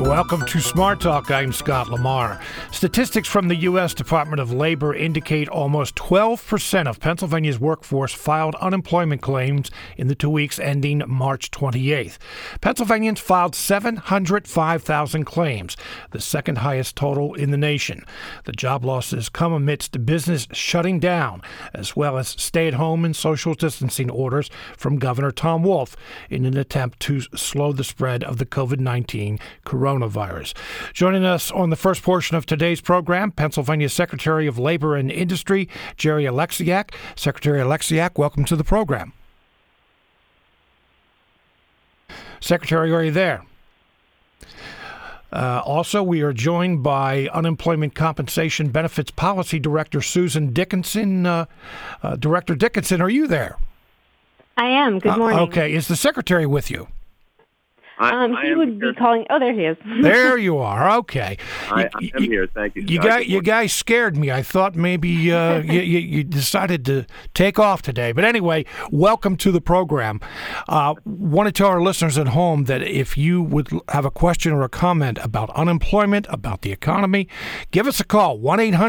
Welcome to Smart Talk. I'm Scott Lamar. Statistics from the U.S. Department of Labor indicate almost 12% of Pennsylvania's workforce filed unemployment claims in the 2 weeks ending March 28th. Pennsylvanians filed 705,000 claims, the second highest total in the nation. The job losses come amidst business shutting down, as well as stay-at-home and social distancing orders from Governor Tom Wolf in an attempt to slow the spread of the COVID-19 coronavirus. Joining us on the first portion of today's program, Pennsylvania Secretary of Labor and Industry, Jerry Oleksiak. Secretary Oleksiak, welcome to the program. Secretary, are you there? Also, we are joined by Unemployment Compensation Benefits Policy Director Susan Dickinson. Director Dickinson, are you there? I am. Good morning. Okay. Is the Secretary with you? He would be calling. Oh, there he is. There you are. Okay. I'm here. Thank you. You guys scared me. I thought maybe you decided to take off today. But anyway, welcome to the program. Want to tell our listeners at home that if you would have a question or a comment about unemployment, about the economy, give us a call,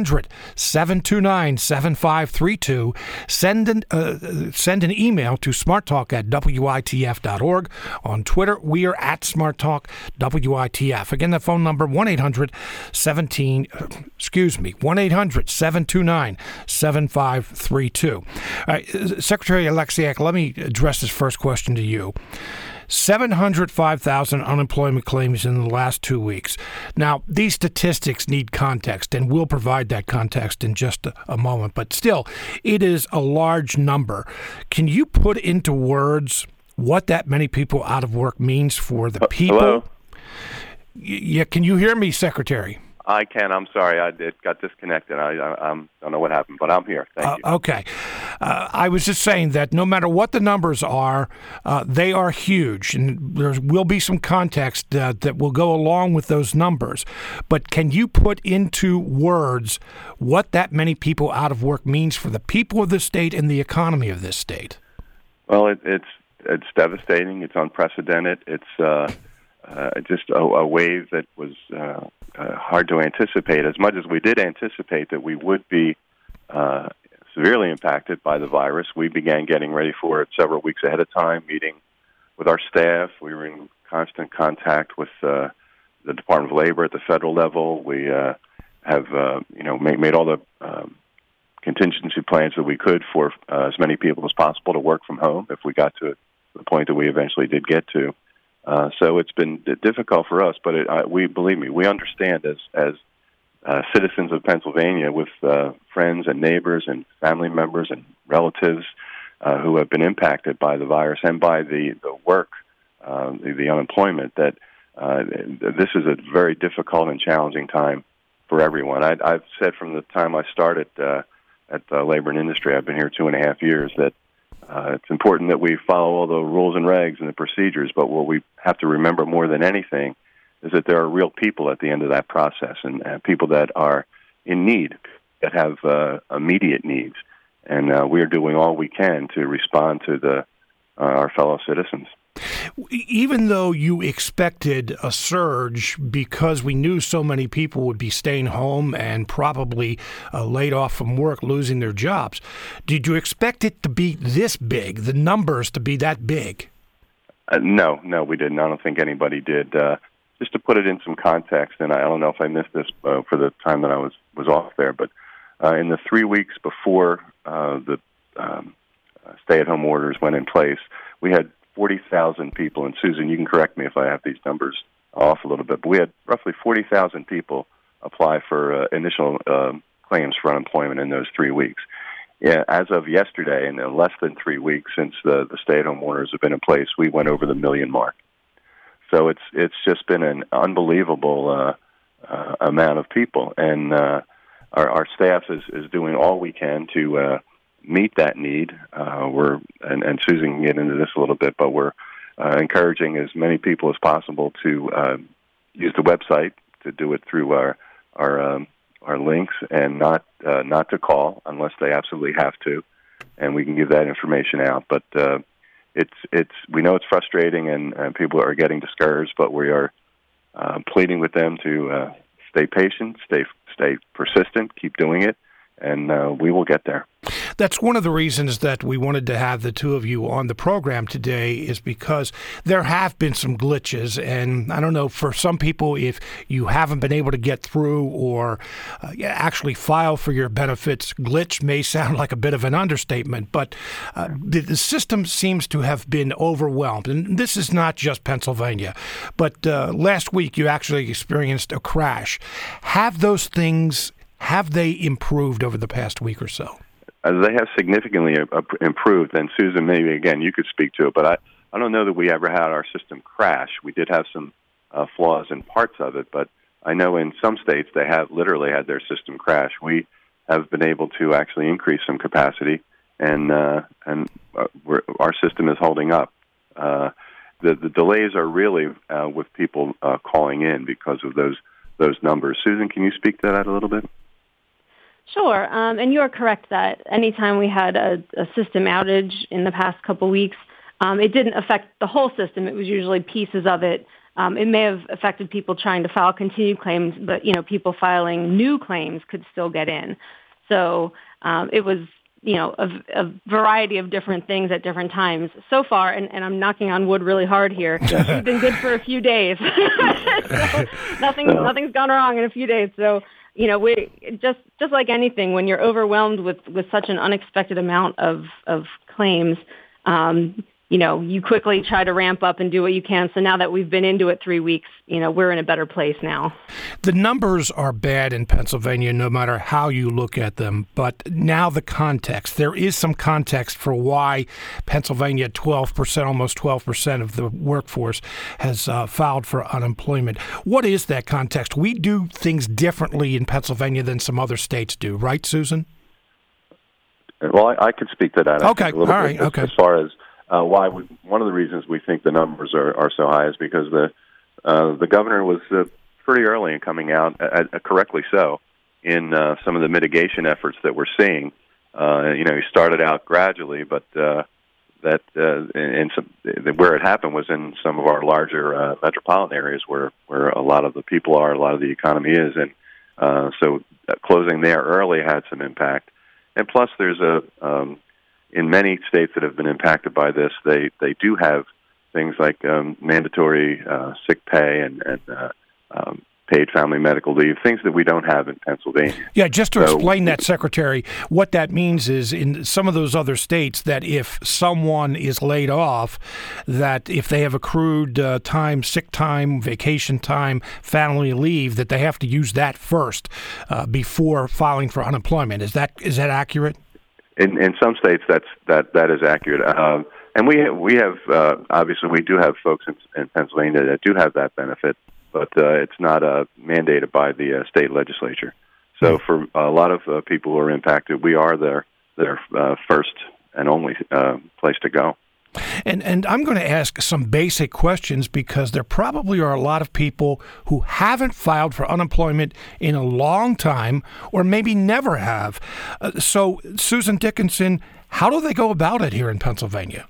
1-800-729-7532. Send an email to smarttalk@witf.org. On Twitter, we are at Smart Talk WITF. Again, the phone number 1-800-729-7532. Secretary Oleksiak, let me address this first question to you. 705,000 unemployment claims in the last 2 weeks. Now, these statistics need context, and we'll provide that context in just a moment. But still, it is a large number. Can you put into words what that many people out of work means for the people? Hello? Yeah, can you hear me, Secretary? I can. I'm sorry. It got disconnected. I don't know what happened, but I'm here. Thank you. Okay. I was just saying that no matter what the numbers are, they are huge, and there will be some context that will go along with those numbers. But can you put into words what that many people out of work means for the people of the state and the economy of this state? Well, it's devastating. It's unprecedented. It's just a wave that was hard to anticipate. As much as we did anticipate that we would be severely impacted by the virus, we began getting ready for it several weeks ahead of time, meeting with our staff. We were in constant contact with the Department of Labor at the federal level. We have made all the contingency plans that we could for as many people as possible to work from home if we got to the point that we eventually did get to. So it's been difficult for us, but believe me, we understand as citizens of Pennsylvania with friends and neighbors and family members and relatives who have been impacted by the virus and by the work, the unemployment, that this is a very difficult and challenging time for everyone. I've said from the time I started at Labor and Industry, I've been here 2.5 years, that it's important that we follow all the rules and regs and the procedures, but what we have to remember more than anything is that there are real people at the end of that process, and people that are in need, that have immediate needs, and we are doing all we can to respond to our fellow citizens. Even though you expected a surge because we knew so many people would be staying home and probably laid off from work, losing their jobs, did you expect it to be this big, the numbers to be that big? No, we didn't. I don't think anybody did. Just to put it in some context, and I don't know if I missed this for the time that I was off there, but in the 3 weeks before the stay-at-home orders went in place, we had 40,000 people, and Susan, you can correct me if I have these numbers off a little bit, but we had roughly 40,000 people apply for initial claims for unemployment in those 3 weeks. Yeah, as of yesterday, in less than 3 weeks since the stay-at-home orders have been in place, we went over the million mark. So it's just been an unbelievable amount of people, and our staff is doing all we can to meet that need. And Susan can get into this a little bit, but we're encouraging as many people as possible to use the website, to do it through our links, and not to call unless they absolutely have to, and we can give that information out. But we know it's frustrating and people are getting discouraged, but we are pleading with them to stay patient, stay persistent, keep doing it, and we will get there. That's one of the reasons that we wanted to have the two of you on the program today, is because there have been some glitches. And I don't know, for some people, if you haven't been able to get through or actually file for your benefits, glitch may sound like a bit of an understatement, but the system seems to have been overwhelmed. And this is not just Pennsylvania, but last week you actually experienced a crash. Have they improved over the past week or so? They have significantly improved, and Susan, maybe again you could speak to it, but I don't know that we ever had our system crash. We did have some flaws in parts of it, but I know in some states they have literally had their system crash. We have been able to actually increase some capacity, and our system is holding up. The delays are really with people calling in because of those numbers. Susan, can you speak to that a little bit? Sure, and you are correct that anytime we had a system outage in the past couple weeks, it didn't affect the whole system. It was usually pieces of it. It may have affected people trying to file continued claims, but people filing new claims could still get in. So it was a variety of different things at different times. So far, and I'm knocking on wood really hard here, we've been good for a few days. So nothing's gone wrong in a few days. So we just like anything, when you're overwhelmed with such an unexpected amount of claims, you quickly try to ramp up and do what you can. So now that we've been into it 3 weeks, we're in a better place now. The numbers are bad in Pennsylvania, no matter how you look at them. But now the context. There is some context for why Pennsylvania, 12%, almost 12% of the workforce has filed for unemployment. What is that context? We do things differently in Pennsylvania than some other states do, right, Susan? Well, I could speak to that. Okay, all right, okay. As far as one of the reasons we think the numbers are so high is because the governor was pretty early in coming out, correctly so, in some of the mitigation efforts that we're seeing. He started out gradually, but where it happened was in some of our larger metropolitan areas where a lot of the people are, a lot of the economy is, and so closing there early had some impact. And plus, there's in many states that have been impacted by this, they do have things like mandatory sick pay and paid family medical leave, things that we don't have in Pennsylvania. Yeah, just to explain that, Secretary, what that means is in some of those other states that if someone is laid off, that if they have accrued time, sick time, vacation time, family leave, that they have to use that first before filing for unemployment. Is that accurate? In some states, that is accurate, and we have obviously we do have folks in Pennsylvania that do have that benefit, but it's not mandated by the state legislature. So for a lot of people who are impacted, we are their first and only place to go. And I'm going to ask some basic questions because there probably are a lot of people who haven't filed for unemployment in a long time or maybe never have. So, Susan Dickinson, how do they go about it here in Pennsylvania?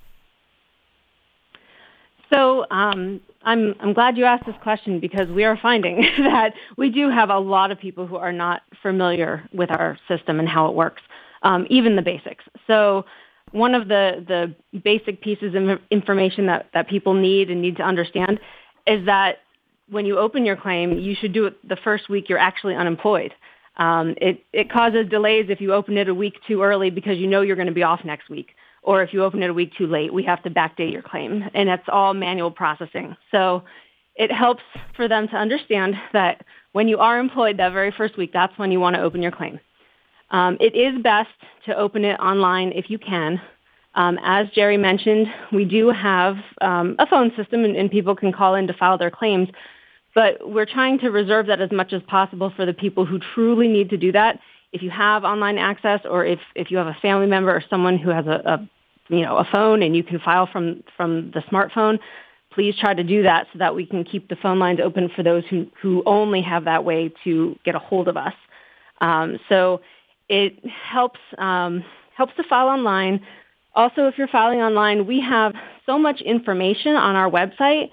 So I'm glad you asked this question because we are finding that we do have a lot of people who are not familiar with our system and how it works, even the basics. So one of the basic pieces of information that people need to understand is that when you open your claim, you should do it the first week you're actually unemployed. It causes delays if you open it a week too early because you're going to be off next week. Or if you open it a week too late, we have to backdate your claim. And that's all manual processing. So it helps for them to understand that when you are employed that very first week, that's when you want to open your claim. It is best to open it online if you can. As Jerry mentioned, we do have a phone system and people can call in to file their claims, but we're trying to reserve that as much as possible for the people who truly need to do that. If you have online access or if you have a family member or someone who has a phone and you can file from the smartphone, please try to do that so that we can keep the phone lines open for those who only have that way to get a hold of us. So it helps to file online. Also, if you're filing online, we have so much information on our website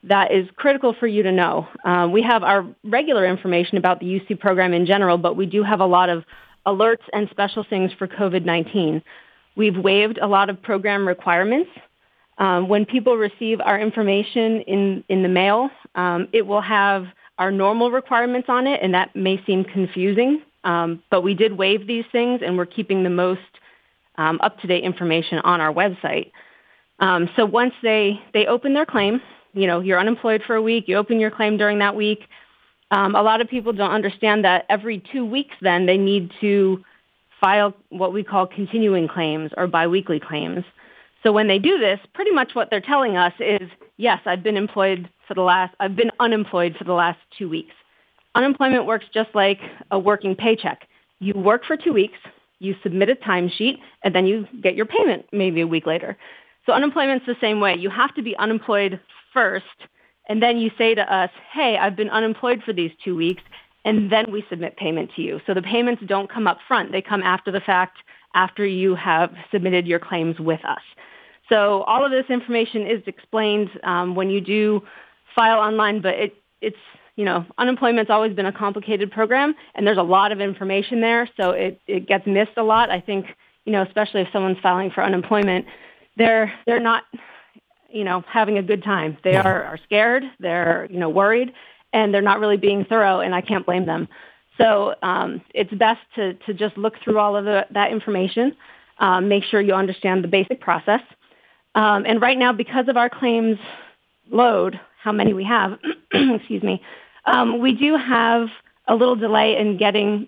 that is critical for you to know. We have our regular information about the UC program in general, but we do have a lot of alerts and special things for COVID-19. We've waived a lot of program requirements. When people receive our information in the mail, it will have our normal requirements on it, and that may seem confusing, but we did waive these things, and we're keeping the most up-to-date information on our website. So once they open their claim, you're unemployed for a week, you open your claim during that week. A lot of people don't understand that every 2 weeks then they need to file what we call continuing claims or biweekly claims. So when they do this, pretty much what they're telling us is, yes, I've been unemployed for the last 2 weeks. Unemployment works just like a working paycheck. You work for 2 weeks, you submit a timesheet, and then you get your payment maybe a week later. So unemployment's the same way. You have to be unemployed first, and then you say to us, hey, I've been unemployed for these 2 weeks, and then we submit payment to you. So the payments don't come up front. They come after the fact, after you have submitted your claims with us. So all of this information is explained when you do file online, but it's unemployment's always been a complicated program, and there's a lot of information there, so it gets missed a lot. I think, especially if someone's filing for unemployment, they're not, having a good time. They are scared, they're, worried, and they're not really being thorough, and I can't blame them. So it's best to just look through all of that information, make sure you understand the basic process. And right now, because of our claims load, how many we have, excuse me, we do have a little delay in getting,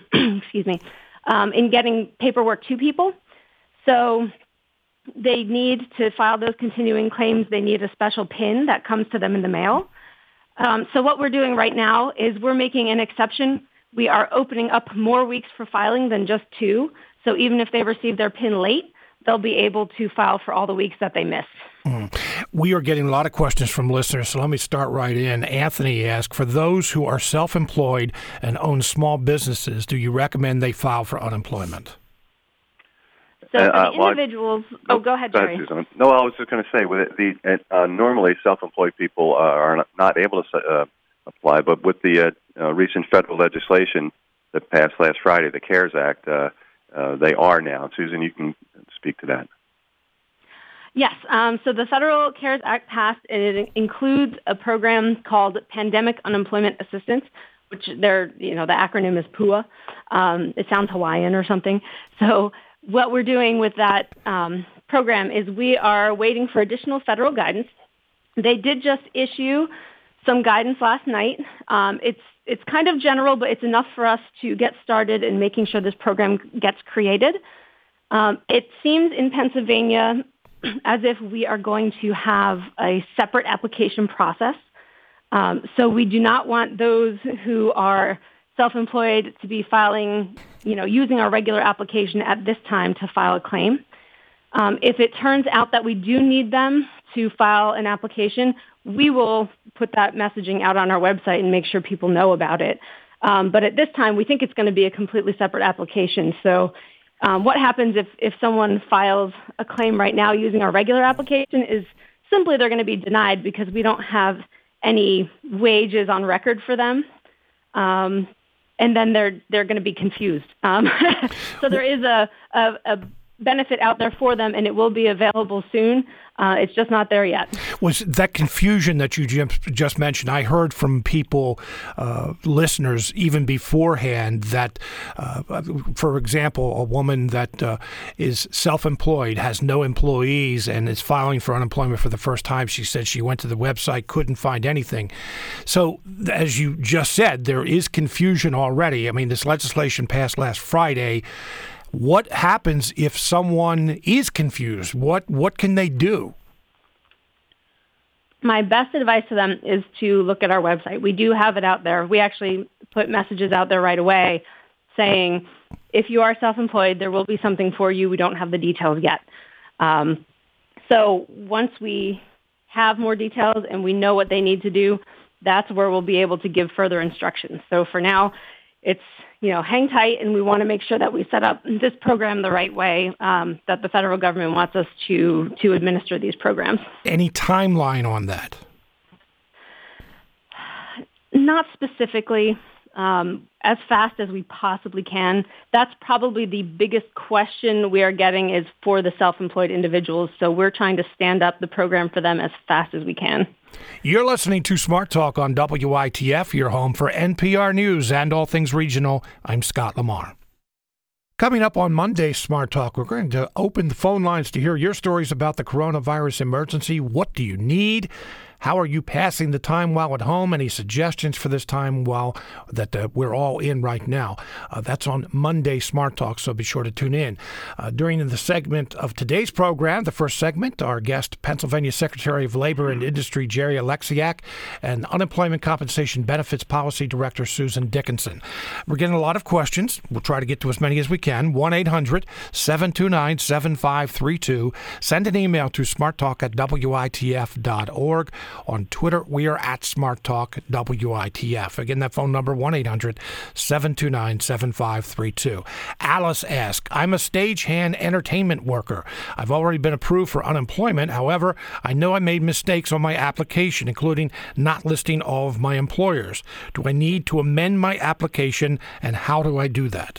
in getting paperwork to people. So they need to file those continuing claims. They need a special PIN that comes to them in the mail. So what we're doing right now is we're making an exception. We are opening up more weeks for filing than just 2. So even if they receive their PIN late, they'll be able to file for all the weeks that they missed. We are getting a lot of questions from listeners, so let me start right in. Anthony asks, for those who are self-employed and own small businesses, do you recommend they file for unemployment? So for the individuals, go ahead, Jerry. No, I was just going to say, normally self-employed people are not able to apply, but with the recent federal legislation that passed last Friday, the CARES Act, they are now. Susan, you can speak to that. Yes. So the Federal CARES Act passed, and it includes a program called Pandemic Unemployment Assistance, which the acronym is PUA. It sounds Hawaiian or something. So what we're doing with that program is we are waiting for additional federal guidance. They did just issue some guidance last night. It's kind of general, but it's enough for us to get started in making sure this program gets created. It seems in Pennsylvania as if we are going to have a separate application process. So we do not want those who are self-employed to be filing, using our regular application at this time to file a claim. If it turns out that we do need them to file an application, we will put that messaging out on our website and make sure people know about it. But at this time, we think it's going to be a completely separate application. So what happens if someone files a claim right now using our regular application is simply they're going to be denied because we don't have any wages on record for them. And then they're going to be confused. So there is a benefit out there for them, and it will be available soon. It's just not there yet. Was that confusion that you just mentioned? I heard from people, listeners, even beforehand that, for example, a woman that is self-employed, has no employees, and is filing for unemployment for the first time. She said she went to the website, couldn't find anything. So, as you just said, there is confusion already. I mean, this legislation passed last Friday. What happens if someone is confused? What can they do? My best advice to them is to look at our website. We do have it out there. We actually put messages out there right away saying, if you are self-employed, there will be something for you. We don't have the details yet. So once we have more details and we know what they need to do, that's where we'll be able to give further instructions. So for now, it's, hang tight, and we want to make sure that we set up this program the right way, that the federal government wants us to administer these programs. Any timeline on that? Not specifically. As fast as we possibly can. That's probably the biggest question we are getting is for the self-employed individuals. So we're trying to stand up the program for them as fast as we can. You're listening to Smart Talk on WITF, your home for NPR News and all things regional. I'm Scott Lamar. Coming up on Monday's Smart Talk, we're going to open the phone lines to hear your stories about the coronavirus emergency. What do you need? How are you passing the time while at home? Any suggestions for this time while that we're all in right now? That's on Monday Smart Talk, so be sure to tune in. During the segment of today's program, the first segment, our guest, Pennsylvania Secretary of Labor and Industry Jerry Alexiak, and Unemployment Compensation Benefits Policy Director Susan Dickinson. We're getting a lot of questions. We'll try to get to as many as we can. 1-800-729-7532. Send an email to smarttalk@witf.org. On Twitter, we are at SmartTalkWITF. Again, that phone number, 1-800-729-7532. Alice asks, I'm a stagehand entertainment worker. I've already been approved for unemployment. However, I know I made mistakes on my application, including not listing all of my employers. Do I need to amend my application, and how do I do that?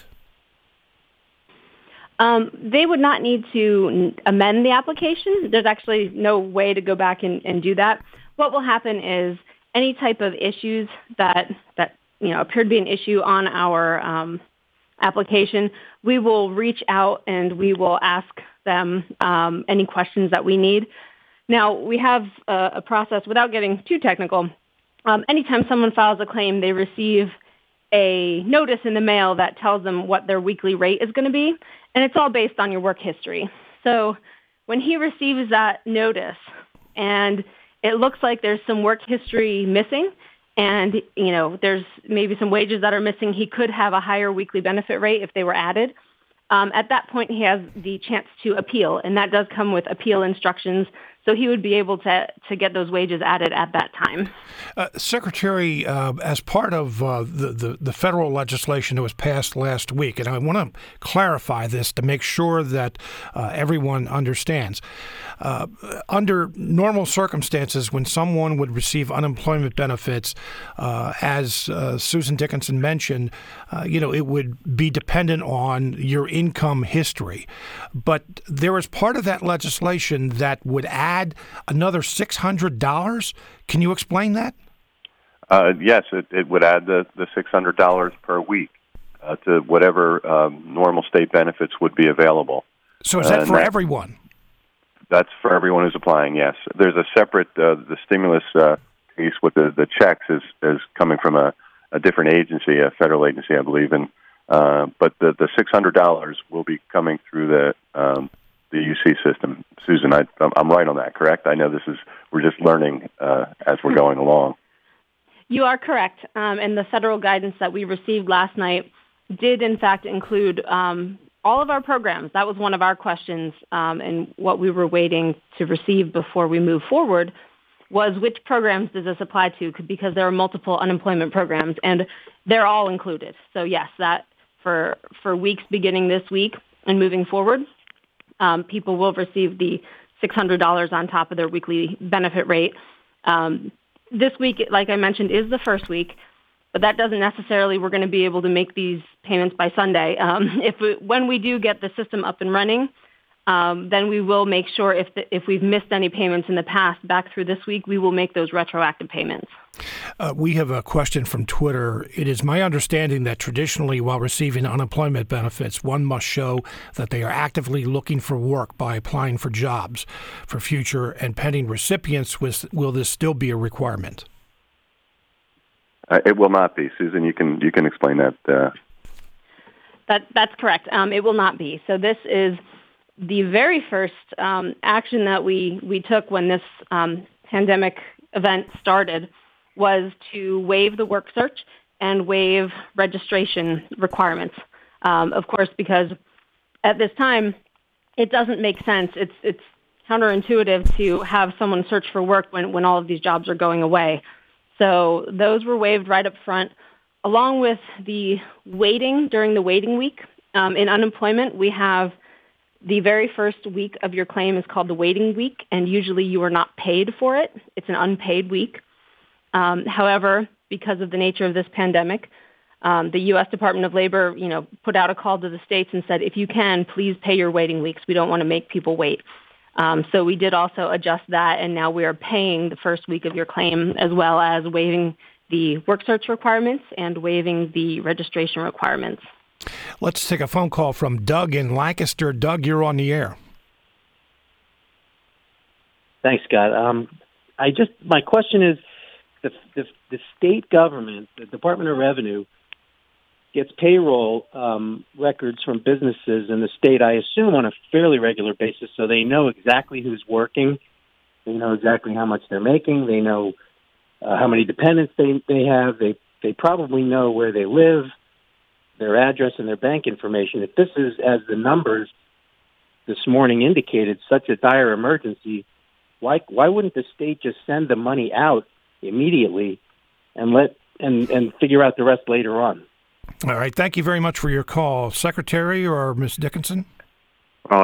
They would not need to amend the application. There's actually no way to go back and do that. What will happen is any type of issues that appear to be an issue on our application, we will reach out and we will ask them any questions that we need. Now, we have a process, without getting too technical. Anytime someone files a claim, they receive a notice in the mail that tells them what their weekly rate is going to be, and it's all based on your work history. So when he receives that notice and it looks like there's some work history missing and, there's maybe some wages that are missing, he could have a higher weekly benefit rate if they were added. At that point, he has the chance to appeal, and that does come with appeal instructions. So he would be able to get those wages added at that time. Secretary, as part of the federal legislation that was passed last week, and I want to clarify this to make sure that everyone understands. Under normal circumstances, when someone would receive unemployment benefits, as Susan Dickinson mentioned, it would be dependent on your income history. But there is part of that legislation that would add another $600. Can you explain that? Yes, it would add the $600 per week to whatever normal state benefits would be available. So is that for everyone? That's for everyone who's applying, yes. There's a separate, the stimulus piece with the checks is coming from a different agency, a federal agency, I believe, but the $600 will be coming through the UC system. Susan, I'm right on that, correct? I know we're just learning as we're going along. You are correct. And the federal guidance that we received last night did, in fact, include all of our programs. That was one of our questions, and what we were waiting to receive before we move forward was which programs does this apply to, because there are multiple unemployment programs, and they're all included. So, yes, that for weeks beginning this week and moving forward, people will receive the $600 on top of their weekly benefit rate. This week, like I mentioned, is the first week, but that doesn't necessarily we're going to be able to make these payments by Sunday. When we do get the system up and running, then we will make sure if we've missed any payments in the past back through this week, we will make those retroactive payments. We have a question from Twitter. It is my understanding that traditionally, while receiving unemployment benefits, one must show that they are actively looking for work by applying for jobs. For future and pending recipients, will this still be a requirement? It will not be. Susan, you can explain that. That's correct. It will not be. So this is the very first action that we took when this pandemic event started was to waive the work search and waive registration requirements. Of course, because at this time, it doesn't make sense. It's counterintuitive to have someone search for work when all of these jobs are going away. So those were waived right up front, along with the waiting during the waiting week. In unemployment, we have the very first week of your claim is called the waiting week, and usually you are not paid for it. It's an unpaid week. However, because of the nature of this pandemic, the U.S. Department of Labor, put out a call to the states and said, if you can, please pay your waiting weeks. We don't want to make people wait. So we did also adjust that, and now we are paying the first week of your claim, as well as waiving the work search requirements and waiving the registration requirements. Let's take a phone call from Doug in Lancaster. Doug, you're on the air. Thanks, Scott. My question is, the state government, the Department of Revenue, gets payroll records from businesses in the state, I assume, on a fairly regular basis, so they know exactly who's working. They know exactly how much they're making. They know how many dependents they have. They probably know where they live, their address, and their bank information. If this is, as the numbers this morning indicated, such a dire emergency, why wouldn't the state just send the money out immediately and figure out the rest later on? All right. Thank you very much for your call. Secretary or Ms. Dickinson? Well,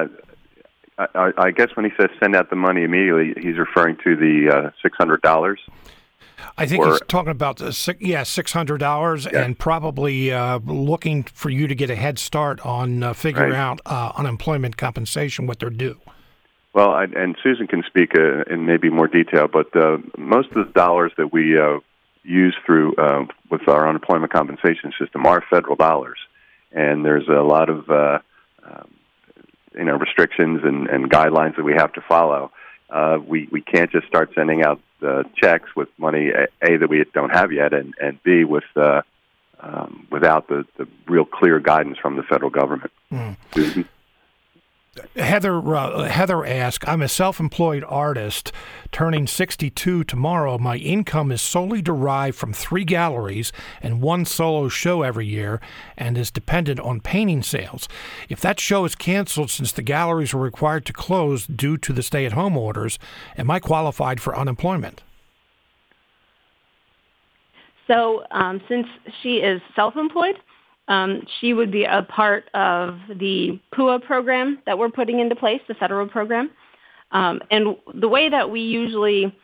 I guess when he says send out the money immediately, he's referring to the $600. I think he's talking about $600, and probably looking for you to get a head start on figuring out unemployment compensation, what they're due. Well, and Susan can speak in maybe more detail, but most of the dollars that we use through with our unemployment compensation system are federal dollars, and there's a lot of restrictions and guidelines that we have to follow. We can't just start sending out checks with money A that we don't have yet, and B without the real clear guidance from the federal government. Susan? Heather asked, I'm a self-employed artist turning 62 tomorrow. My income is solely derived from 3 galleries and 1 solo show every year and is dependent on painting sales. If that show is canceled since the galleries were required to close due to the stay-at-home orders, am I qualified for unemployment? So since she is self-employed, she would be a part of the PUA program that we're putting into place, the federal program. And the way that we usually,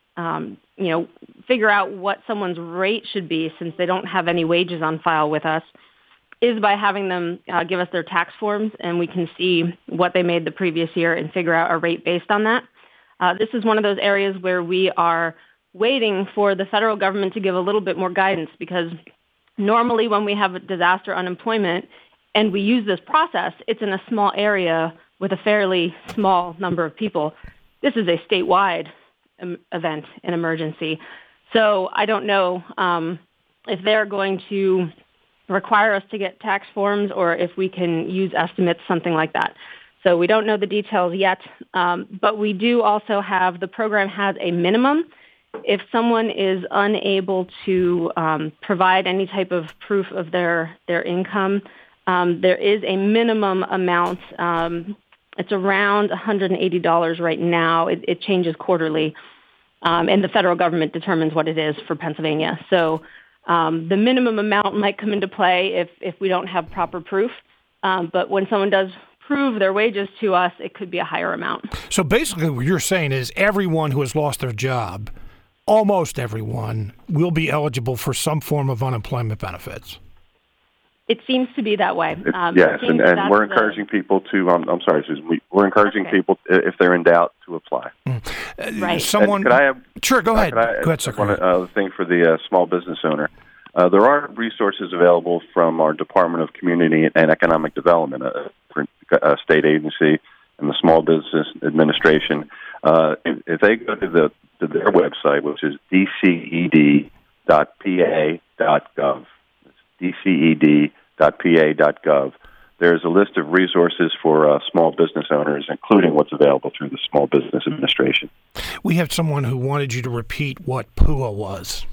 figure out what someone's rate should be, since they don't have any wages on file with us, is by having them give us their tax forms, and we can see what they made the previous year and figure out a rate based on that. This is one of those areas where we are waiting for the federal government to give a little bit more guidance, because normally when we have a disaster unemployment and we use this process, it's in a small area with a fairly small number of people. This is a statewide event, an emergency. So I don't know if they're going to require us to get tax forms or if we can use estimates, something like that. So we don't know the details yet, but we do also have, the program has a minimum. If someone is unable to provide any type of proof of their income, there is a minimum amount. It's around $180 right now. It changes quarterly, and the federal government determines what it is for Pennsylvania. So the minimum amount might come into play if we don't have proper proof. But when someone does prove their wages to us, it could be a higher amount. So basically what you're saying is everyone who has lost their job, almost everyone, will be eligible for some form of unemployment benefits. It seems to be that way. Yes, and we're encouraging people to, I'm sorry, Susan, we're encouraging people, if they're in doubt, to apply. Right. Someone, sure, go ahead. Go ahead, Secretary. One thing for the small business owner. There are resources available from our Department of Community and Economic Development, a state agency, and the Small Business Administration. If they go to their website, which is dced.pa.gov. It's dced.pa.gov. There's a list of resources for small business owners, including what's available through the Small Business Administration. We have someone who wanted you to repeat what PUA was.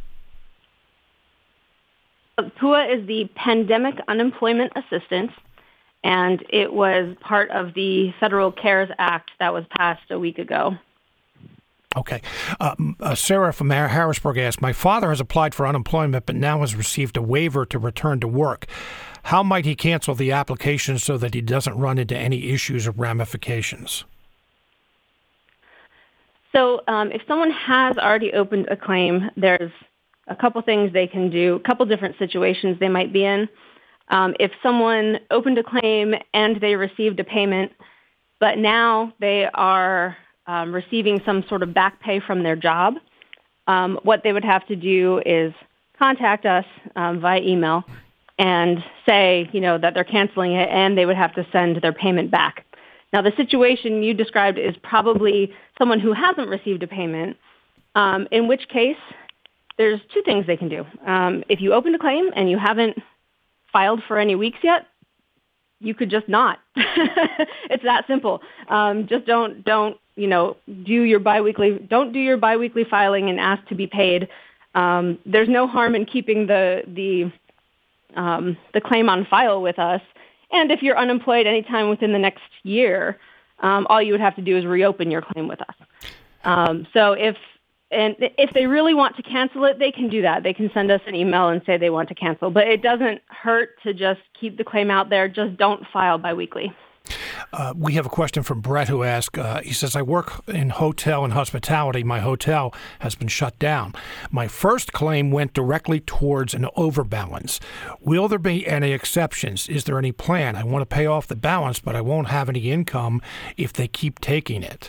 PUA is the Pandemic Unemployment Assistance, and it was part of the Federal CARES Act that was passed a week ago. Okay. Sarah from Harrisburg asked, my father has applied for unemployment but now has received a waiver to return to work. How might he cancel the application so that he doesn't run into any issues or ramifications? So if someone has already opened a claim, there's a couple things they can do, a couple different situations they might be in. If someone opened a claim and they received a payment, but now they are receiving some sort of back pay from their job, what they would have to do is contact us via email and say, that they're canceling it, and they would have to send their payment back. Now, the situation you described is probably someone who hasn't received a payment, in which case there's two things they can do. If you opened a claim and you haven't filed for any weeks yet, you could just not. It's that simple. Just don't do your biweekly filing and ask to be paid. There's no harm in keeping the claim on file with us. And if you're unemployed anytime within the next year, all you would have to do is reopen your claim with us. So if they really want to cancel it, they can do that. They can send us an email and say they want to cancel. But it doesn't hurt to just keep the claim out there. Just don't file biweekly. We have a question from Brett who asks, he says, I work in hotel and hospitality. My hotel has been shut down. My first claim went directly towards an overbalance. Will there be any exceptions? Is there any plan? I want to pay off the balance, but I won't have any income if they keep taking it.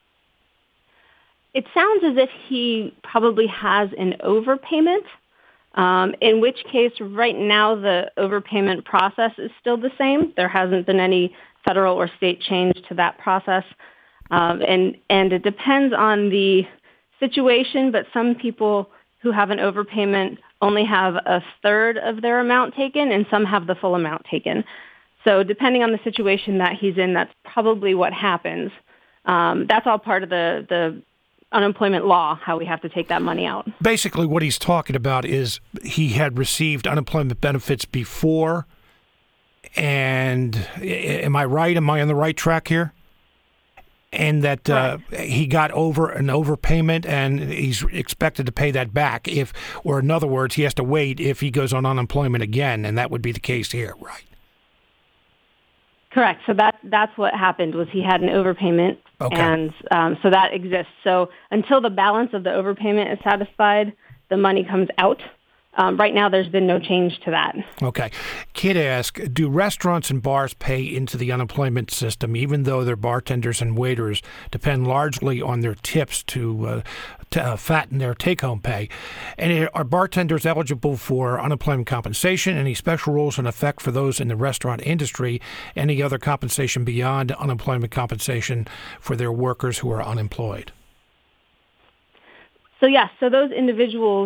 It sounds as if he probably has an overpayment, in which case right now the overpayment process is still the same. There hasn't been any federal or state change to that process. And it depends on the situation, but some people who have an overpayment only have a third of their amount taken, and some have the full amount taken. So depending on the situation that he's in, that's probably what happens. That's all part of the unemployment law, how we have to take that money out. Basically, what he's talking about is he had received unemployment benefits before. And am I right? Am I on the right track here? And that he got an overpayment, and he's expected to pay that back or in other words, he has to wait if he goes on unemployment again, and that would be the case here, right? Correct. So that's what happened was he had an overpayment, and so that exists. So until the balance of the overpayment is satisfied, the money comes out. Right now, there's been no change to that. Okay. Kid asks, do restaurants and bars pay into the unemployment system, even though their bartenders and waiters depend largely on their tips to fatten their take-home pay? And are bartenders eligible for unemployment compensation? Any special rules in effect for those in the restaurant industry? Any other compensation beyond unemployment compensation for their workers who are unemployed? So, yes. So those individuals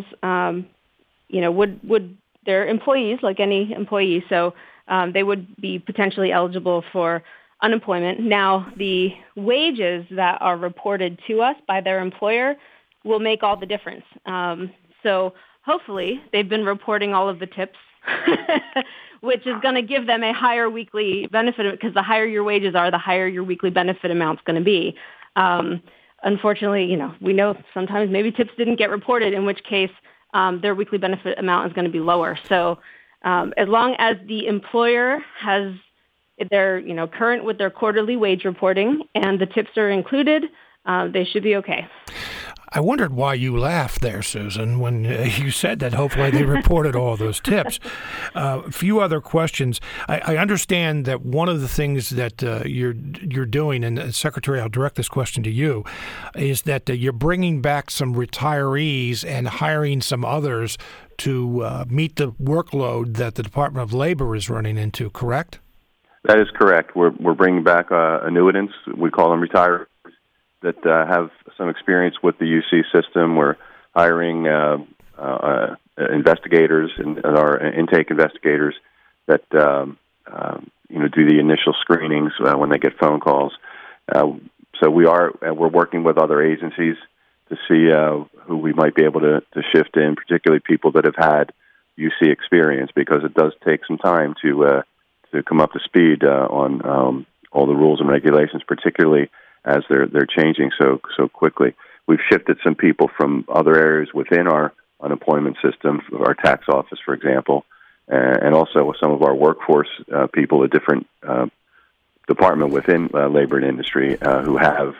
would they're employees like any employee, so they would be potentially eligible for unemployment. Now, the wages that are reported to us by their employer will make all the difference. So hopefully they've been reporting all of the tips, which is going to give them a higher weekly benefit, because the higher your wages are, the higher your weekly benefit amount's going to be. Unfortunately, we know sometimes maybe tips didn't get reported, in which case their weekly benefit amount is going to be lower. So as long as the employer has they're current with their quarterly wage reporting and the tips are included, they should be okay. I wondered why you laughed there, Susan, when you said that hopefully they reported all those tips. A few other questions. I understand that one of the things that you're doing, and Secretary, I'll direct this question to you, is that you're bringing back some retirees and hiring some others to meet the workload that the Department of Labor is running into, correct? That is correct. We're bringing back annuitants. We call them retirees that have some experience with the UC system. We're hiring investigators and our intake investigators that do the initial screenings when they get phone calls. So we're working with other agencies to see who we might be able to shift in, particularly people that have had UC experience, because it does take some time to come up to speed on all the rules and regulations, particularly as they're changing so quickly. We've shifted some people from other areas within our unemployment system, our tax office, for example, and also some of our workforce people, a different department within labor and industry who have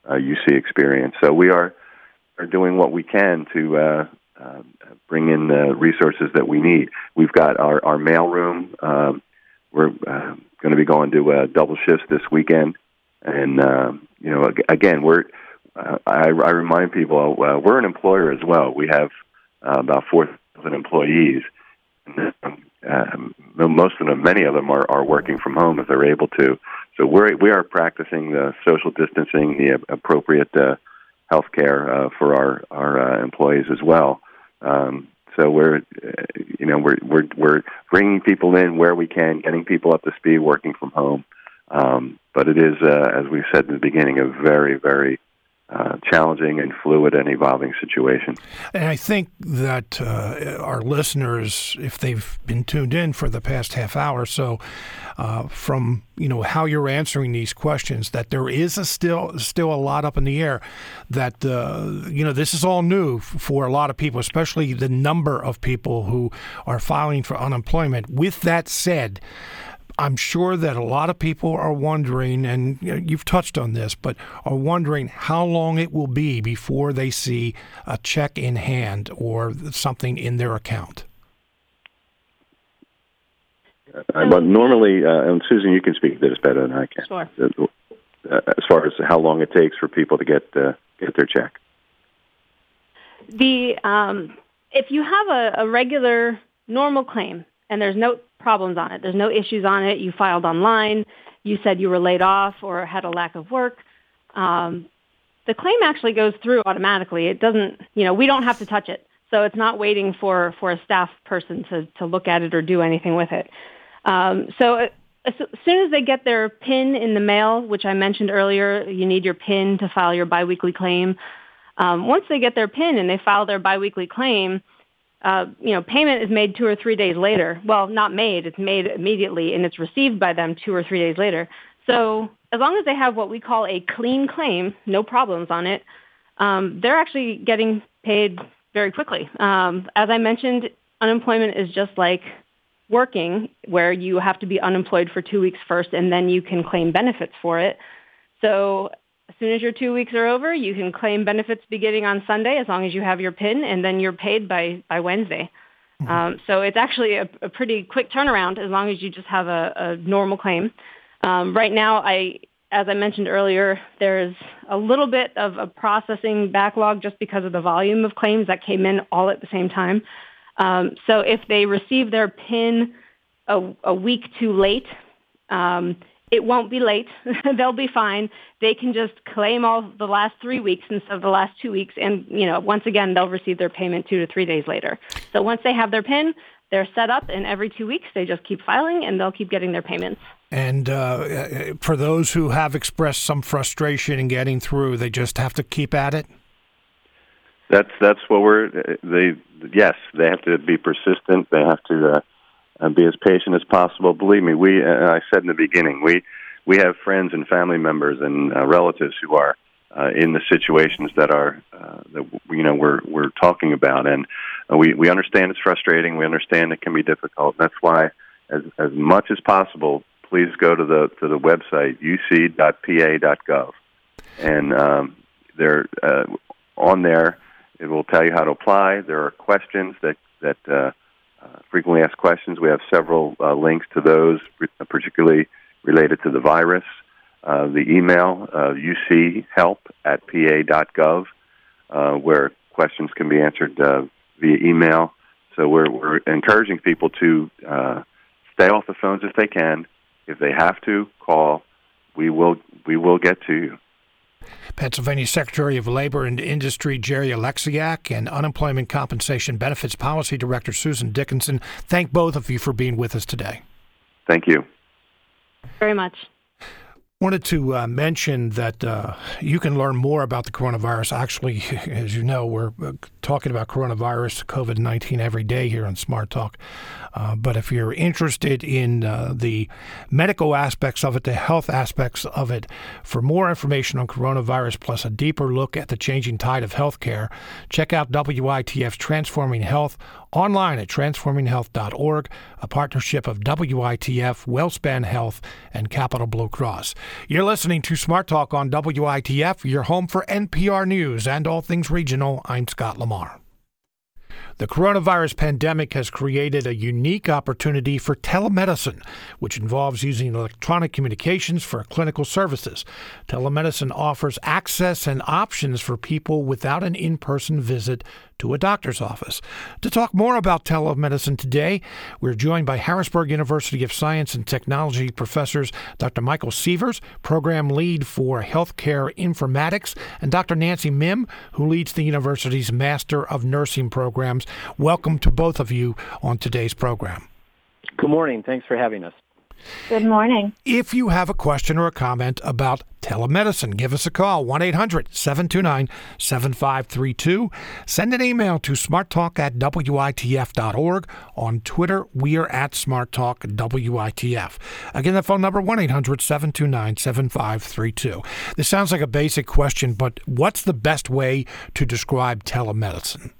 UC experience. So we are doing what we can to bring in the resources that we need. We've got our mailroom. We're going to be going to double shifts this weekend, and again, I remind people we're an employer as well. We have about 4,000 employees. Many of them are working from home if they're able to. So we are practicing the social distancing, the appropriate health care for our employees as well. So we're bringing people in where we can, getting people up to speed, working from home. But it is, as we said in the beginning, a very, very challenging and fluid and evolving situation. And I think that our listeners, if they've been tuned in for the past half hour or so, from how you're answering these questions, that there is still a lot up in the air. That this is all new for a lot of people, especially the number of people who are filing for unemployment. With that said, I'm sure that a lot of people are wondering, and you've touched on this, but are wondering how long it will be before they see a check in hand or something in their account. But normally, and Susan, you can speak to this better than I can. Sure. As far as how long it takes for people to get their check. If you have a regular, normal claim and there's no problems on it, there's no issues on it, you filed online, you said you were laid off or had a lack of work, the claim actually goes through automatically. It doesn't, we don't have to touch it. So it's not waiting for a staff person to look at it or do anything with it. So as soon as they get their PIN in the mail, which I mentioned earlier, you need your PIN to file your biweekly claim. Once they get their PIN and they file their biweekly claim, payment is made 2 or 3 days later. Well, not made, it's made immediately, and it's received by them 2 or 3 days later. So as long as they have what we call a clean claim, no problems on it, they're actually getting paid very quickly. As I mentioned, unemployment is just like working, where you have to be unemployed for 2 weeks first, and then you can claim benefits for it. So as soon as your 2 weeks are over, you can claim benefits beginning on Sunday as long as you have your PIN, and then you're paid by Wednesday. So it's actually a pretty quick turnaround as long as you just have a normal claim. Right now, as I mentioned earlier, there's a little bit of a processing backlog just because of the volume of claims that came in all at the same time. So if they receive their PIN a week too late, it won't be late. They'll be fine. They can just claim all the last 3 weeks instead of the last 2 weeks. And, once again, they'll receive their payment 2 to 3 days later. So once they have their PIN, they're set up, and every 2 weeks they just keep filing, and they'll keep getting their payments. And for those who have expressed some frustration in getting through, they just have to keep at it? That's what yes, they have to be persistent. They have to be as patient as possible. Believe me, I said in the beginning, we have friends and family members and relatives who are in the situations that we're talking about, and we understand it's frustrating. We understand it can be difficult. That's why, as much as possible, please go to the website uc.pa.gov, and on there it will tell you how to apply. There are questions that frequently asked questions. We have several links to those, particularly related to the virus. The email, uchelp@pa.gov, where questions can be answered via email. So we're encouraging people to stay off the phones if they can. If they have to, call. We will get to you. Pennsylvania Secretary of Labor and Industry Jerry Oleksiak and Unemployment Compensation Benefits Policy Director Susan Dickinson, thank both of you for being with us today. Thank you. Very much. Wanted to mention that you can learn more about the coronavirus. Actually, as you know, we're talking about coronavirus, COVID-19 every day here on Smart Talk. But if you're interested in the medical aspects of it, the health aspects of it, for more information on coronavirus plus a deeper look at the changing tide of healthcare, check out WITF's Transforming Health online at transforminghealth.org, a partnership of WITF, WellSpan Health, and Capital Blue Cross. You're listening to Smart Talk on WITF, your home for NPR News and all things regional. I'm Scott Lamar. The coronavirus pandemic has created a unique opportunity for telemedicine, which involves using electronic communications for clinical services. Telemedicine offers access and options for people without an in-person visit to a doctor's office. To talk more about telemedicine today, we're joined by Harrisburg University of Science and Technology professors Dr. Michael Sievers, program lead for healthcare informatics, and Dr. Nancy Mim, who leads the university's Master of Nursing programs. Welcome to both of you on today's program. Good morning. Thanks for having us. Good morning. If you have a question or a comment about telemedicine, give us a call, 1-800-729-7532. Send an email to smarttalk@witf.org. On Twitter, we are at smarttalkwitf. Again, the phone number, 1-800-729-7532. This sounds like a basic question, but what's the best way to describe telemedicine?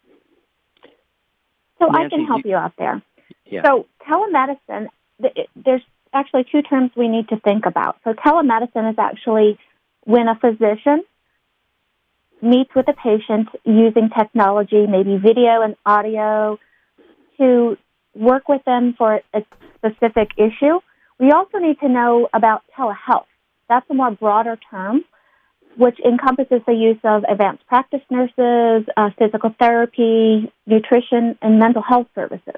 So Nancy, I can help you out there. Yeah. So telemedicine, there's actually two terms we need to think about. So telemedicine is actually when a physician meets with a patient using technology, maybe video and audio, to work with them for a specific issue. We also need to know about telehealth. That's a more broader term, which encompasses the use of advanced practice nurses, physical therapy, nutrition, and mental health services.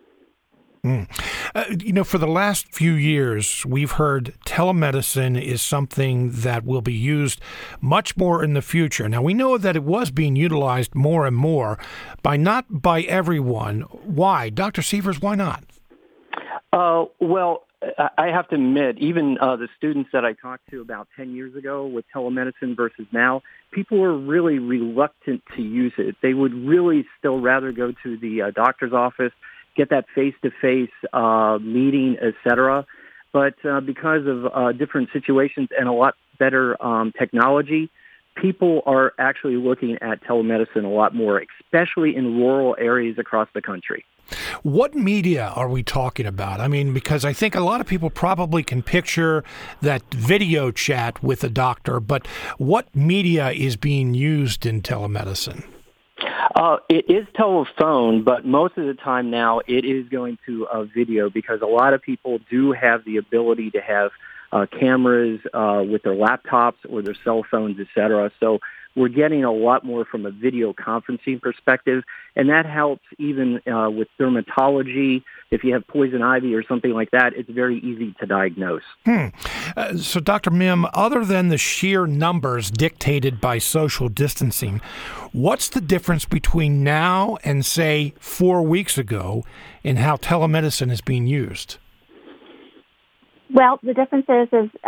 For the last few years, we've heard telemedicine is something that will be used much more in the future. Now, we know that it was being utilized more and more, not by everyone. Why? Dr. Sievers, why not? Well, I have to admit, even the students that I talked to about 10 years ago with telemedicine versus now, people were really reluctant to use it. They would really still rather go to the doctor's office, get that face-to-face meeting, et cetera. But because of different situations and a lot better technology, people are actually looking at telemedicine a lot more, especially in rural areas across the country. What media are we talking about? I mean, because I think a lot of people probably can picture that video chat with a doctor, but what media is being used in telemedicine? It is telephone, but most of the time now it is going to video because a lot of people do have the ability to have cameras with their laptops or their cell phones, et cetera. So we're getting a lot more from a video conferencing perspective, and that helps even with dermatology. If you have poison ivy or something like that, it's very easy to diagnose. So, Dr. Mim, other than the sheer numbers dictated by social distancing, what's the difference between now and, say, 4 weeks ago in how telemedicine is being used? Well, the difference is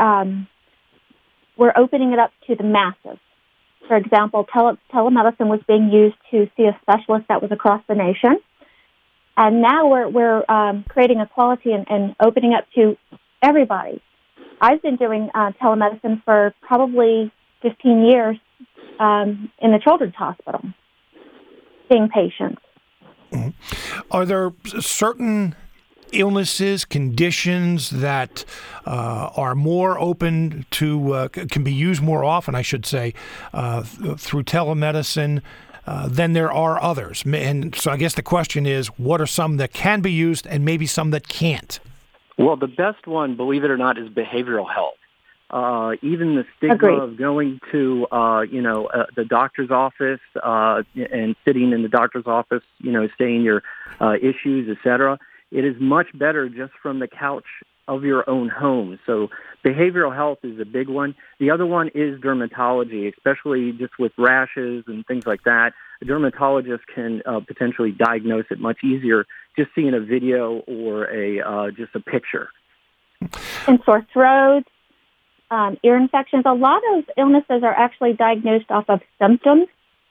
we're opening it up to the masses. For example, telemedicine was being used to see a specialist that was across the nation. And now we're creating equality and opening up to everybody. I've been doing telemedicine for probably 15 years in the Children's Hospital, seeing patients. Mm-hmm. Are there certain illnesses, conditions that are more open to, can be used more often, I should say, through telemedicine than there are others? And so I guess the question is, what are some that can be used and maybe some that can't? Well, the best one, believe it or not, is behavioral health. Even the stigma Agreed. of going to, the doctor's office and sitting in the doctor's office, saying your issues, et cetera. It is much better just from the couch of your own home. So behavioral health is a big one. The other one is dermatology, especially just with rashes and things like that. A dermatologist can potentially diagnose it much easier just seeing a video or just a picture. And sore throats, ear infections. A lot of illnesses are actually diagnosed off of symptoms.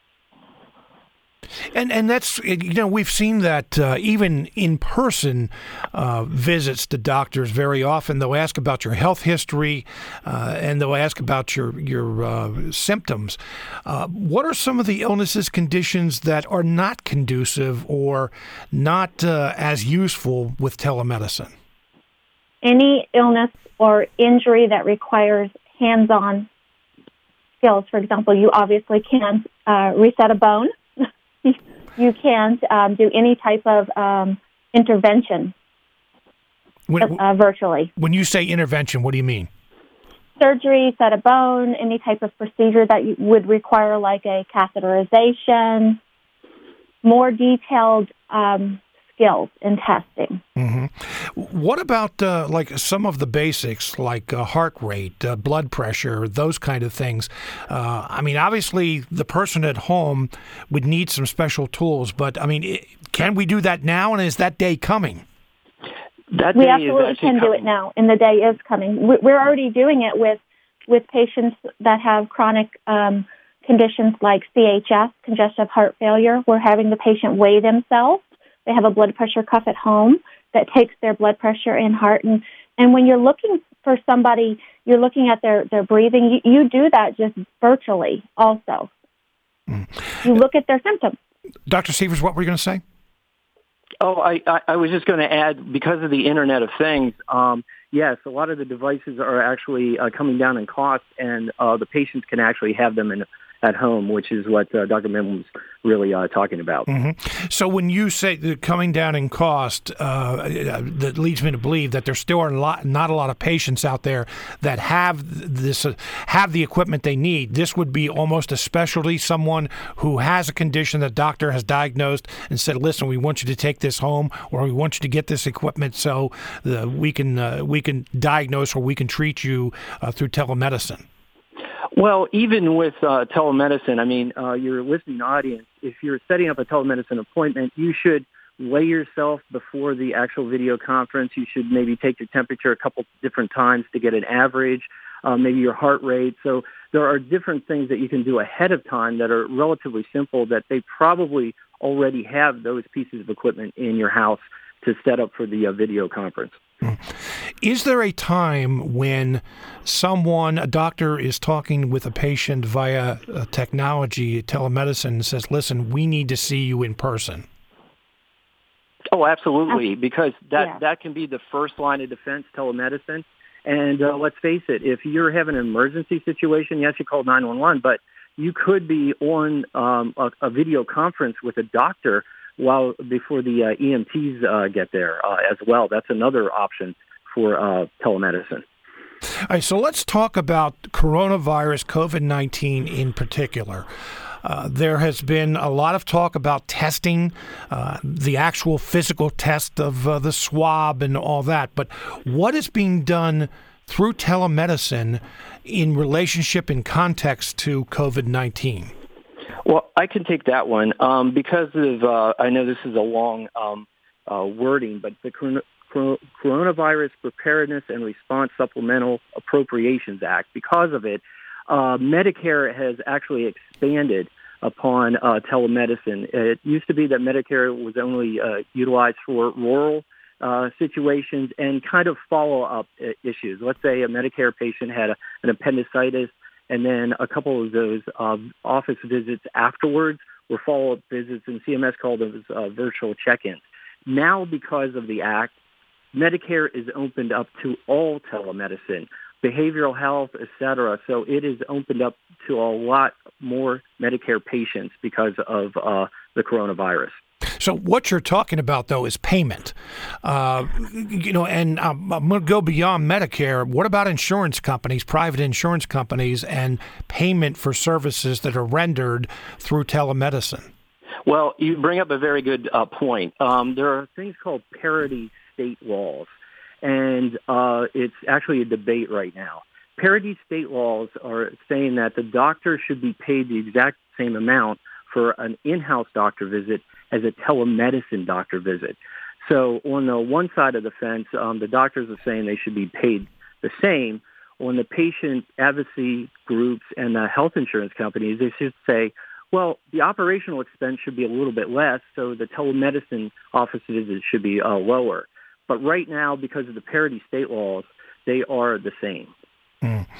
And that's, we've seen that even in-person visits to doctors, very often they'll ask about your health history and they'll ask about your symptoms. What are some of the illnesses, conditions that are not conducive or not as useful with telemedicine? any illness or injury that requires hands-on skills. For example, you obviously can't reset a bone. You can't do any type of intervention virtually. When you say intervention, what do you mean? Surgery, set a bone, any type of procedure that you would require, like a catheterization, more detailed skills in testing. Mm-hmm. What about like some of the basics, like heart rate, blood pressure, those kind of things? I mean, obviously, the person at home would need some special tools, but I mean, can we do that now, and is that day coming? We absolutely can do it now, and the day is coming. We're already doing it with patients that have chronic conditions like CHF, congestive heart failure. We're having the patient weigh themselves. They have a blood pressure cuff at home that takes their blood pressure and heart. And when you're looking for somebody, you're looking at their breathing. You do that just virtually also. You look at their symptoms. Dr. Sievers, what were you going to say? Oh, I was just going to add, because of the Internet of Things, yes, a lot of the devices are actually coming down in cost, and the patients can actually have them at home, which is what Dr. Mim was really talking about. Mm-hmm. So when you say the coming down in cost, that leads me to believe that there still are not a lot of patients out there that have the equipment they need. This would be almost a specialty, someone who has a condition that doctor has diagnosed and said, listen, we want you to take this home, or we want you to get this equipment so we can diagnose or we can treat you through telemedicine. Well, even with telemedicine, I mean, your listening audience, if you're setting up a telemedicine appointment, you should weigh yourself before the actual video conference. You should maybe take your temperature a couple different times to get an average, maybe your heart rate. So there are different things that you can do ahead of time that are relatively simple that they probably already have those pieces of equipment in your house to set up for the video conference. Is there a time when a doctor is talking with a patient via technology, telemedicine, and says, listen, we need to see you in person? Oh, absolutely, because that can be the first line of defense, telemedicine. And let's face it, if you're having an emergency situation, yes, you call 911, but you could be on a video conference with a doctor before the EMTs get there as well. That's another option for telemedicine. All right, so let's talk about coronavirus, COVID-19 in particular. There has been a lot of talk about testing, the actual physical test of the swab and all that. But what is being done through telemedicine in relationship and context to COVID-19? Well, I can take that one because of, I know this is a long wording, but the Coronavirus Preparedness and Response Supplemental Appropriations Act, because of it, Medicare has actually expanded upon telemedicine. It used to be that Medicare was only utilized for rural situations and kind of follow-up issues. Let's say a Medicare patient had an appendicitis, and then a couple of those office visits afterwards were follow-up visits, and CMS called those virtual check-ins. Now, because of the act, Medicare is opened up to all telemedicine, behavioral health, et cetera. So it is opened up to a lot more Medicare patients because of the coronavirus. So what you're talking about, though, is payment. And I'm going to go beyond Medicare. What about insurance companies, private insurance companies, and payment for services that are rendered through telemedicine? Well, you bring up a very good point. There are things called parity state laws, and it's actually a debate right now. Parity state laws are saying that the doctor should be paid the exact same amount for an in-house doctor visit as a telemedicine doctor visit. So on the one side of the fence, the doctors are saying they should be paid the same. On the patient advocacy groups and the health insurance companies, they should say, well, the operational expense should be a little bit less, so the telemedicine office visits should be lower. But right now, because of the parity state laws, they are the same.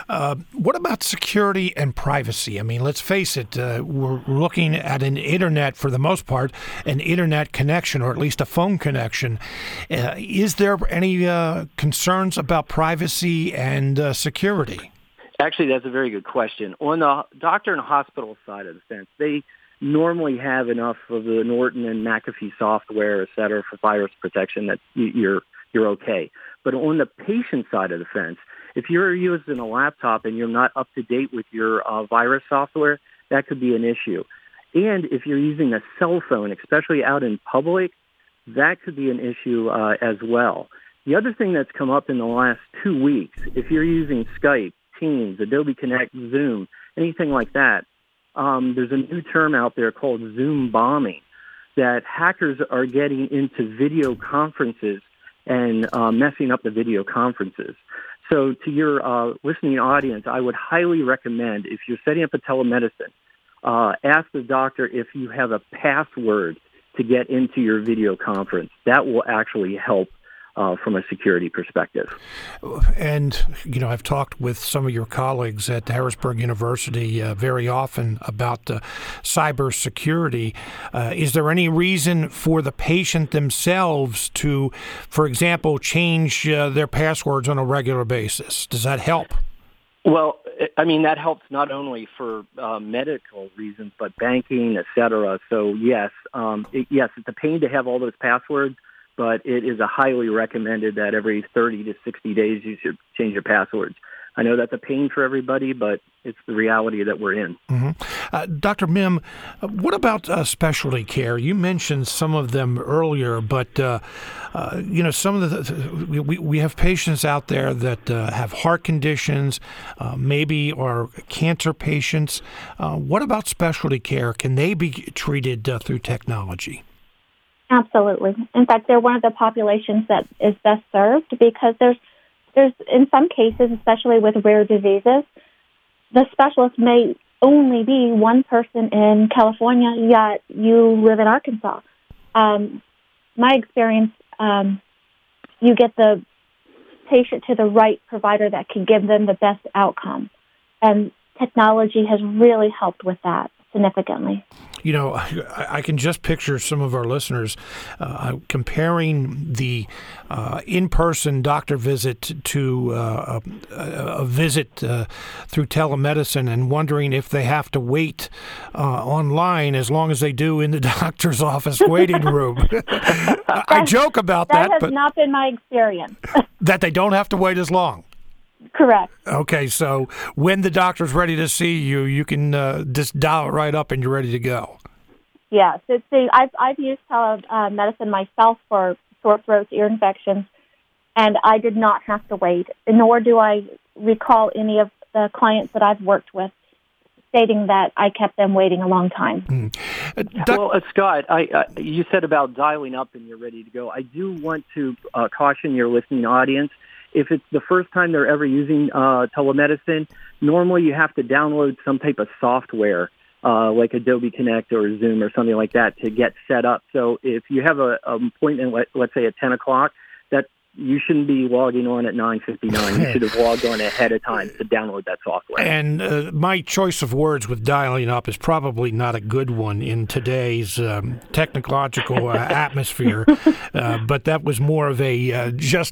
What about security and privacy? I mean, let's face it, we're looking at an internet, for the most part, an internet connection, or at least a phone connection. Is there any concerns about privacy and security? Actually, that's a very good question. On the doctor and hospital side of the fence, they normally have enough of the Norton and McAfee software, et cetera, for virus protection that you're okay. But on the patient side of the fence, if you're using a laptop and you're not up to date with your virus software, that could be an issue. And if you're using a cell phone, especially out in public, that could be an issue as well. The other thing that's come up in the last 2 weeks, if you're using Skype, Teams, Adobe Connect, Zoom, anything like that, there's a new term out there called Zoom bombing, that hackers are getting into video conferences and messing up the video conferences. So to your listening audience, I would highly recommend, if you're setting up a telemedicine, ask the doctor if you have a password to get into your video conference. That will actually help from a security perspective. And, I've talked with some of your colleagues at Harrisburg University very often about cybersecurity. Is there any reason for the patient themselves to, for example, change their passwords on a regular basis? Does that help? Well, I mean, that helps not only for medical reasons, but banking, et cetera. So, yes, it's a pain to have all those passwords, but it is a highly recommended that every 30 to 60 days you should change your passwords. I know that's a pain for everybody, but it's the reality that we're in. Mm-hmm. Dr. Mim, what about specialty care? You mentioned some of them earlier, but some of we have patients out there that have heart conditions, maybe are cancer patients. What about specialty care? Can they be treated through technology? Absolutely. In fact, they're one of the populations that is best served because there's in some cases, especially with rare diseases, the specialist may only be one person in California, yet you live in Arkansas. My experience, you get the patient to the right provider that can give them the best outcome. And technology has really helped with that significantly. I can just picture some of our listeners comparing the in-person doctor visit to a visit through telemedicine and wondering if they have to wait online as long as they do in the doctor's office waiting room. I joke about that. That has not been my experience. That they don't have to wait as long. Correct. Okay, so when the doctor's ready to see you, you can just dial it right up and you're ready to go. Yes. I've used telemedicine myself for sore throats, ear infections, and I did not have to wait, nor do I recall any of the clients that I've worked with stating that I kept them waiting a long time. Well, Scott, you said about dialing up and you're ready to go. I do want to caution your listening audience. If it's the first time they're ever using telemedicine, normally you have to download some type of software like Adobe Connect or Zoom or something like that to get set up. So if you have an appointment, let's say at 10 o'clock, that you shouldn't be logging on at 9:59. You should have logged on ahead of time to download that software. And my choice of words with dialing up is probably not a good one in today's technological atmosphere, but that was more of a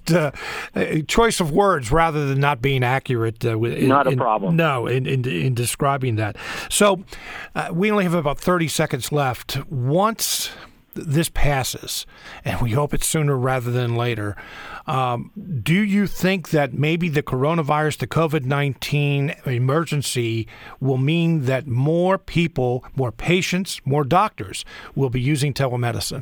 choice of words rather than not being accurate. Not a problem. No, in describing that. So we only have about 30 seconds left. Once this passes, and we hope it's sooner rather than later, do you think that maybe the coronavirus, the COVID-19 emergency will mean that more people, more patients, more doctors will be using telemedicine?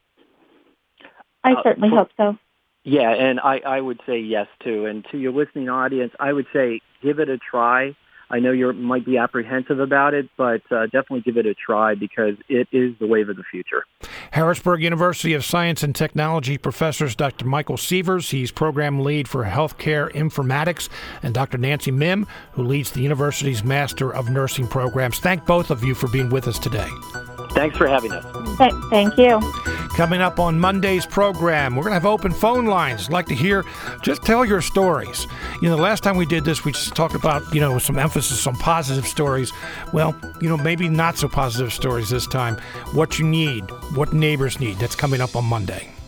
I certainly hope so. Yeah, and I would say yes, too. And to your listening audience, I would say give it a try. I know you might be apprehensive about it, but definitely give it a try because it is the wave of the future. Harrisburg University of Science and Technology professors Dr. Michael Sievers, he's program lead for healthcare informatics, and Dr. Nancy Mim, who leads the university's Master of Nursing programs. Thank both of you for being with us today. Thanks for having us. Thank you. Coming up on Monday's program, we're going to have open phone lines. I'd like to hear, just tell your stories. The last time we did this, we just talked about, some emphasis on positive stories. Well, maybe not so positive stories this time. What you need, what neighbors need. That's coming up on Monday.